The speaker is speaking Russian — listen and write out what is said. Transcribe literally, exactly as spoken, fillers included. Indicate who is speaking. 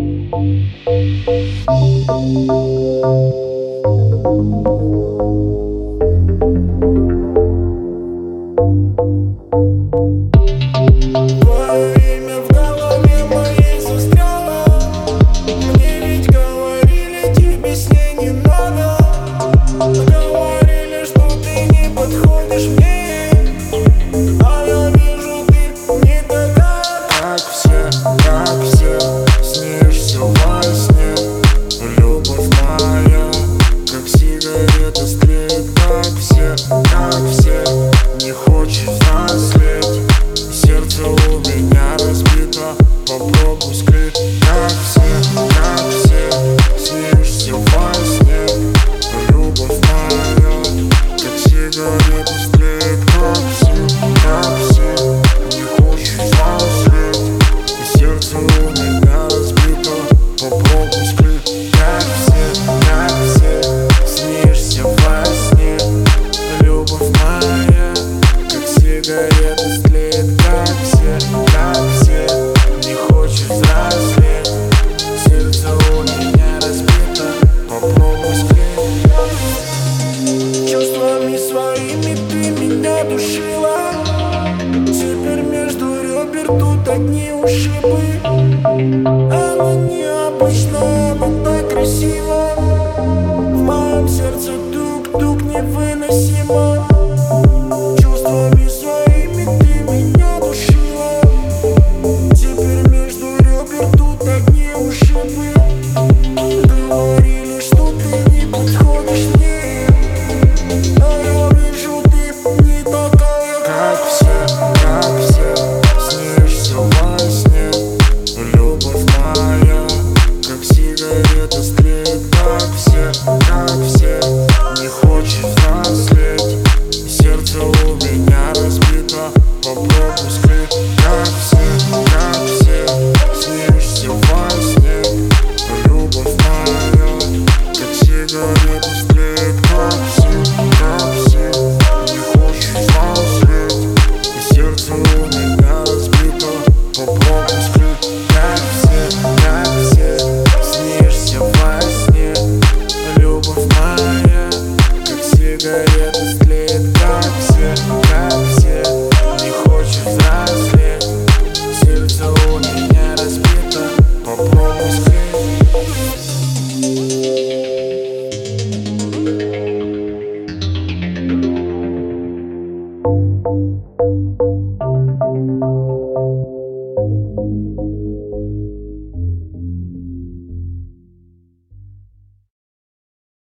Speaker 1: Твое имя в голове моей застряло. Мне ведь говорили, тебе с ней не надо. Говорили, что ты не подходишь мне, а я вижу, ты не такая, как все, как все. Снишься во сне, любовь моя, как сигарета стлеет, как все, как все. Не хочешь взрослеть, сердце у меня разбито, попробуй скрыть. Как все, как все, снишься во сне, любовь моя, как сигарета стлеет, как все, как все. Не хочешь взрослеть, и сердце у меня разбито, попробуй скрыть. Как все, как все, снишься во сне, любовь моя, как сигарета стлеет, как все, как все. Не хочешь взрослеть, сердце у меня разбито, попробуй склеить. Чувствами своими ты меня душила, теперь между ребер тут одни ушибы. Она необычная, но так красива. В моем сердце тук-тук невыносимо.